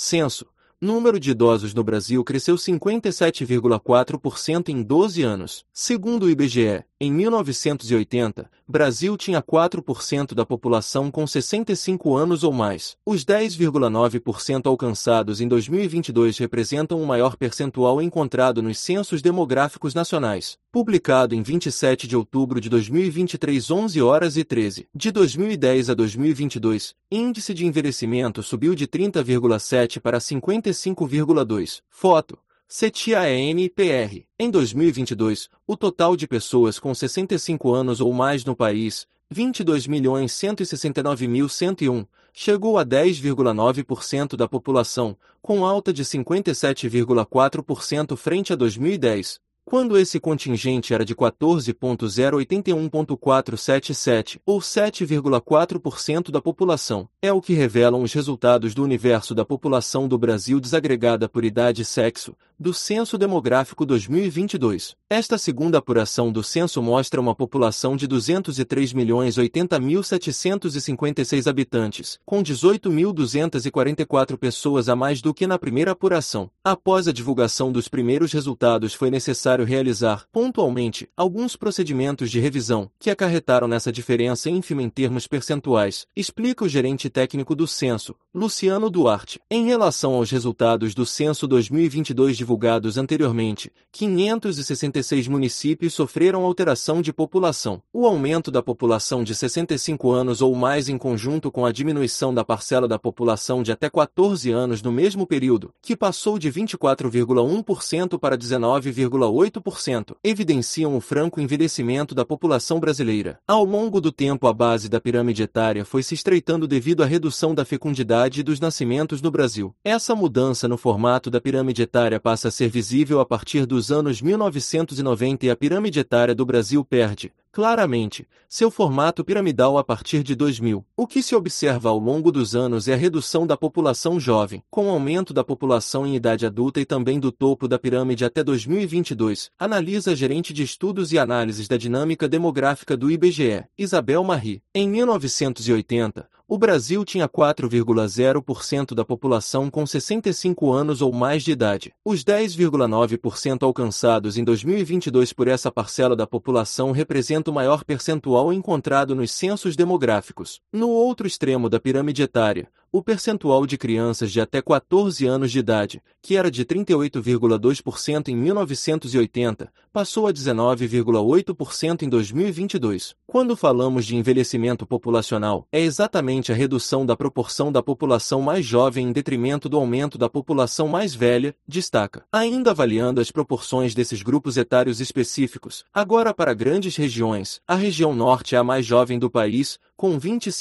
Censo. Número de idosos no Brasil cresceu 57,4% em 12 anos. Segundo o IBGE, em 1980, Brasil tinha 4% da população com 65 anos ou mais. Os 10,9% alcançados em 2022 representam o maior percentual encontrado nos censos demográficos nacionais. Publicado em 27 de outubro de 2023, 11h13. De 2010 a 2022, índice de envelhecimento subiu de 30,7 para 55,2. Foto: CETIA-ENPR. Em 2022, o total de pessoas com 65 anos ou mais no país, 22.169.101, chegou a 10,9% da população, com alta de 57,4% frente a 2010. Quando esse contingente era de 14.081.477, ou 7,4% da população. É o que revelam os resultados do universo da população do Brasil desagregada por idade e sexo, do Censo Demográfico 2022. Esta segunda apuração do censo mostra uma população de 203.080.756 habitantes, com 18.244 pessoas a mais do que na primeira apuração. Após a divulgação dos primeiros resultados, foi necessário realizar, pontualmente, alguns procedimentos de revisão, que acarretaram nessa diferença ínfima em termos percentuais, explica o gerente técnico do censo, Luciano Duarte. Em relação aos resultados do censo 2022 divulgados anteriormente, 566 municípios sofreram alteração de população. O aumento da população de 65 anos ou mais em conjunto com a diminuição da parcela da população de até 14 anos no mesmo período, que passou de 24,1% para 19,8%, evidenciam o franco envelhecimento da população brasileira. Ao longo do tempo, a base da pirâmide etária foi se estreitando devido à redução da fecundidade e dos nascimentos no Brasil. Essa mudança no formato da pirâmide etária passa a ser visível a partir dos anos 1990 e a pirâmide etária do Brasil perde, claramente, seu formato piramidal a partir de 2000. O que se observa ao longo dos anos é a redução da população jovem, com o aumento da população em idade adulta e também do topo da pirâmide até 2022, analisa a gerente de estudos e análises da dinâmica demográfica do IBGE, Isabel Marri. Em 1980, o Brasil tinha 4,0% da população com 65 anos ou mais de idade. Os 10,9% alcançados em 2022 por essa parcela da população representam o maior percentual encontrado nos censos demográficos. No outro extremo da pirâmide etária, o percentual de crianças de até 14 anos de idade, que era de 38,2% em 1980, passou a 19,8% em 2022. Quando falamos de envelhecimento populacional, é exatamente a redução da proporção da população mais jovem em detrimento do aumento da população mais velha, destaca. Ainda avaliando as proporções desses grupos etários específicos, agora para grandes regiões, a região norte é a mais jovem do país, com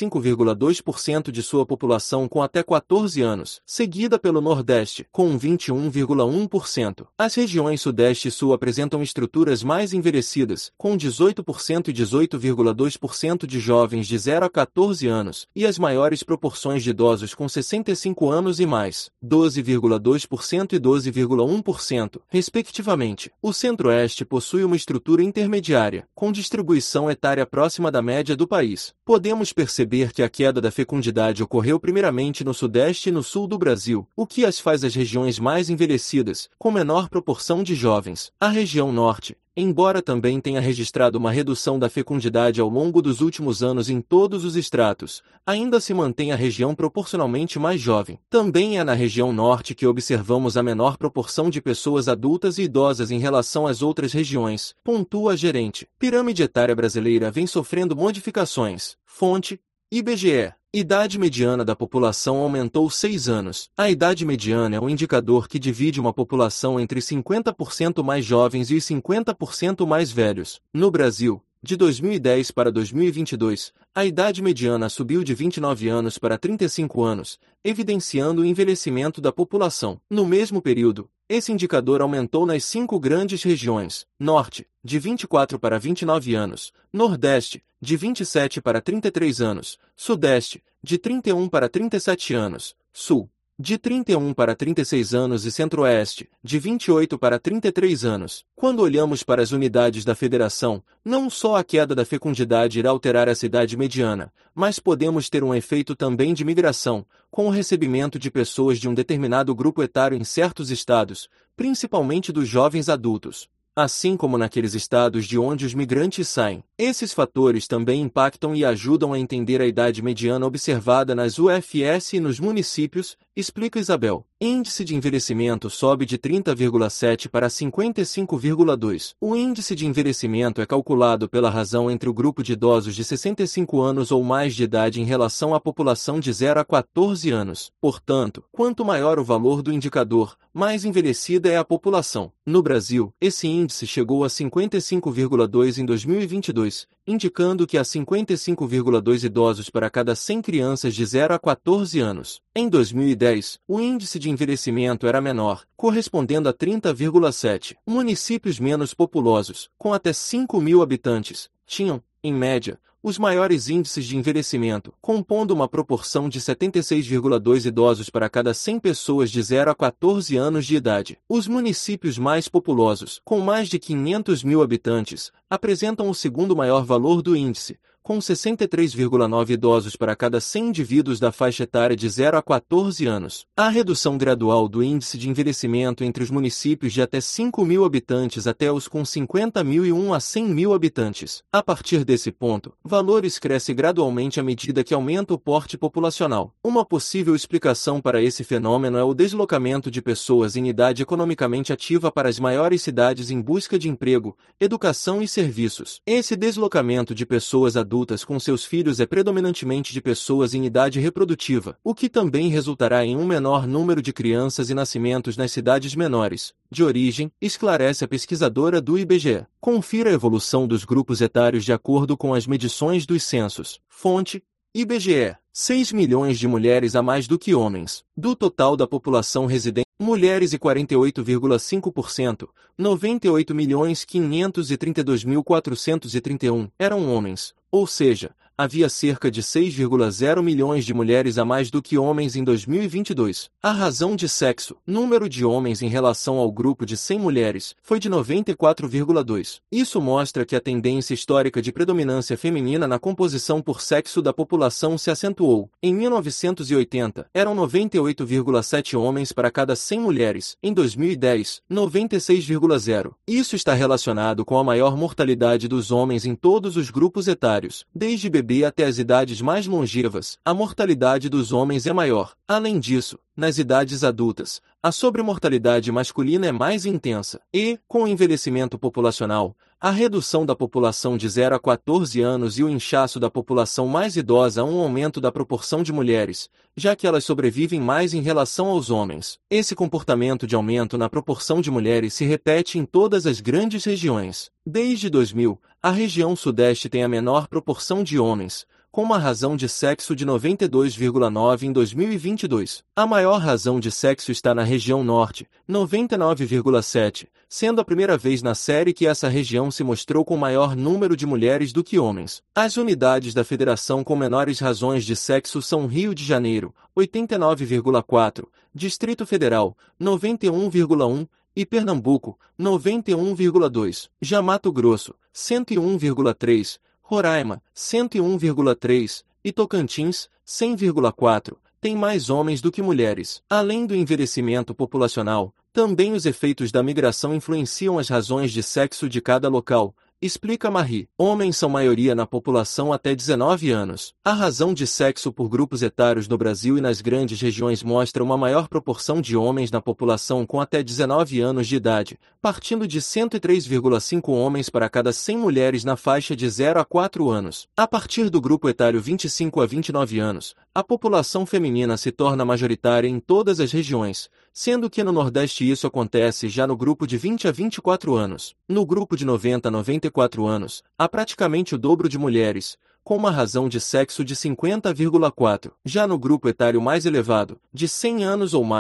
25,2% de sua população com até 14 anos, seguida pelo Nordeste, com 21,1%. As regiões Sudeste e Sul apresentam estruturas mais envelhecidas, com 18% e 18,2% de jovens de 0 a 14 anos, e as maiores proporções de idosos com 65 anos e mais, 12,2% e 12,1%, respectivamente. O Centro-Oeste possui uma estrutura intermediária, com distribuição etária próxima da média do país. Podemos perceber que a queda da fecundidade ocorreu primeiramente no Sudeste e no Sul do Brasil, o que as faz as regiões mais envelhecidas, com menor proporção de jovens. A região Norte, embora também tenha registrado uma redução da fecundidade ao longo dos últimos anos em todos os estratos, ainda se mantém a região proporcionalmente mais jovem. Também é na região Norte que observamos a menor proporção de pessoas adultas e idosas em relação às outras regiões, pontua a gerente. Pirâmide etária brasileira vem sofrendo modificações. Fonte: IBGE. Idade mediana da população aumentou 6 anos. A idade mediana é um indicador que divide uma população entre 50% mais jovens e os 50% mais velhos. No Brasil, de 2010 para 2022, a idade mediana subiu de 29 anos para 35 anos, evidenciando o envelhecimento da população. No mesmo período, esse indicador aumentou nas 5 grandes regiões: Norte, de 24 para 29 anos, Nordeste, de 27 para 33 anos, Sudeste, de 31 para 37 anos, Sul, de 31 para 36 anos e Centro-Oeste, de 28 para 33 anos. Quando olhamos para as unidades da federação, não só a queda da fecundidade irá alterar essa idade mediana, mas podemos ter um efeito também de migração, com o recebimento de pessoas de um determinado grupo etário em certos estados, principalmente dos jovens adultos. Assim como naqueles estados de onde os migrantes saem. Esses fatores também impactam e ajudam a entender a idade mediana observada nas UFS e nos municípios, explica Isabel. Índice de envelhecimento sobe de 30,7 para 55,2. O índice de envelhecimento é calculado pela razão entre o grupo de idosos de 65 anos ou mais de idade em relação à população de 0 a 14 anos. Portanto, quanto maior o valor do indicador, mais envelhecida é a população. No Brasil, esse índice chegou a 55,2 em 2022, indicando que há 55,2 idosos para cada 100 crianças de 0 a 14 anos. Em 2010, o índice de envelhecimento era menor, correspondendo a 30,7. Municípios menos populosos, com até 5.000 habitantes, tinham, em média, os maiores índices de envelhecimento, compondo uma proporção de 76,2 idosos para cada 100 pessoas de 0 a 14 anos de idade. Os municípios mais populosos, com mais de 500.000 habitantes, apresentam o segundo maior valor do índice, com 63,9 idosos para cada 100 indivíduos da faixa etária de 0 a 14 anos. A redução gradual do índice de envelhecimento entre os municípios de até 5.000 habitantes até os com 50.001 a 100.000 habitantes. A partir desse ponto, valores crescem gradualmente à medida que aumenta o porte populacional. Uma possível explicação para esse fenômeno é o deslocamento de pessoas em idade economicamente ativa para as maiores cidades em busca de emprego, educação e serviços. Esse deslocamento de pessoas adultas com seus filhos é predominantemente de pessoas em idade reprodutiva, o que também resultará em um menor número de crianças e nascimentos nas cidades menores, de origem, esclarece a pesquisadora do IBGE. Confira a evolução dos grupos etários de acordo com as medições dos censos. Fonte: IBGE. 6 milhões de mulheres a mais do que homens. Do total da população residente, mulheres e 48,5%, 98.532.431 eram homens, ou seja, havia cerca de 6,0 milhões de mulheres a mais do que homens em 2022. A razão de sexo, número de homens em relação ao grupo de 100 mulheres, foi de 94,2. Isso mostra que a tendência histórica de predominância feminina na composição por sexo da população se acentuou. Em 1980, eram 98,7 homens para cada 100 mulheres. Em 2010, 96,0. Isso está relacionado com a maior mortalidade dos homens em todos os grupos etários, desde bebê até as idades mais longevas. A mortalidade dos homens é maior. Além disso, nas idades adultas, a sobremortalidade masculina é mais intensa. E, com o envelhecimento populacional, a redução da população de 0 a 14 anos e o inchaço da população mais idosa há um aumento da proporção de mulheres, já que elas sobrevivem mais em relação aos homens. Esse comportamento de aumento na proporção de mulheres se repete em todas as grandes regiões. Desde 2000, a região sudeste tem a menor proporção de homens, com uma razão de sexo de 92,9 em 2022. A maior razão de sexo está na região norte, 99,7, sendo a primeira vez na série que essa região se mostrou com maior número de mulheres do que homens. As unidades da federação com menores razões de sexo são Rio de Janeiro, 89,4, Distrito Federal, 91,1, e Pernambuco, 91,2. Já Mato Grosso, 101,3, Roraima, 101,3, e Tocantins, 100,4, tem mais homens do que mulheres. Além do envelhecimento populacional, também os efeitos da migração influenciam as razões de sexo de cada local, explica Marie. Homens são maioria na população até 19 anos. A razão de sexo por grupos etários no Brasil e nas grandes regiões mostra uma maior proporção de homens na população com até 19 anos de idade, partindo de 103,5 homens para cada 100 mulheres na faixa de 0 a 4 anos. A partir do grupo etário 25 a 29 anos, a população feminina se torna majoritária em todas as regiões, sendo que no Nordeste isso acontece já no grupo de 20 a 24 anos. No grupo de 90 a 94 anos, há praticamente o dobro de mulheres, com uma razão de sexo de 50,4. Já no grupo etário mais elevado, de 100 anos ou mais,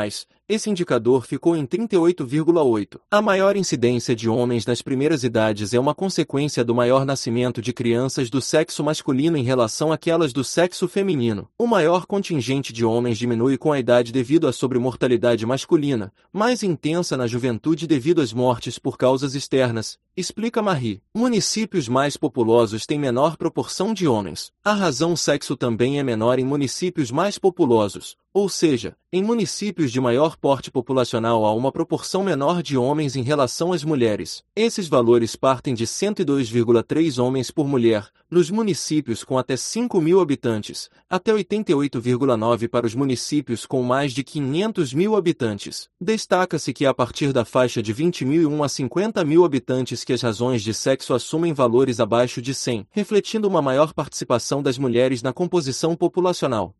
esse indicador ficou em 38,8. A maior incidência de homens nas primeiras idades é uma consequência do maior nascimento de crianças do sexo masculino em relação àquelas do sexo feminino. O maior contingente de homens diminui com a idade devido à sobremortalidade masculina, mais intensa na juventude devido às mortes por causas externas, explica Marie. Municípios mais populosos têm menor proporção de homens. A razão sexo também é menor em municípios mais populosos, ou seja, em municípios de maior porte populacional há uma proporção menor de homens em relação às mulheres. Esses valores partem de 102,3 homens por mulher, nos municípios com até 5.000 habitantes, até 88,9 para os municípios com mais de 500.000 habitantes. Destaca-se que a partir da faixa de 20.001 a 50.000 habitantes que as razões de sexo assumem valores abaixo de 100, refletindo uma maior participação das mulheres na composição populacional.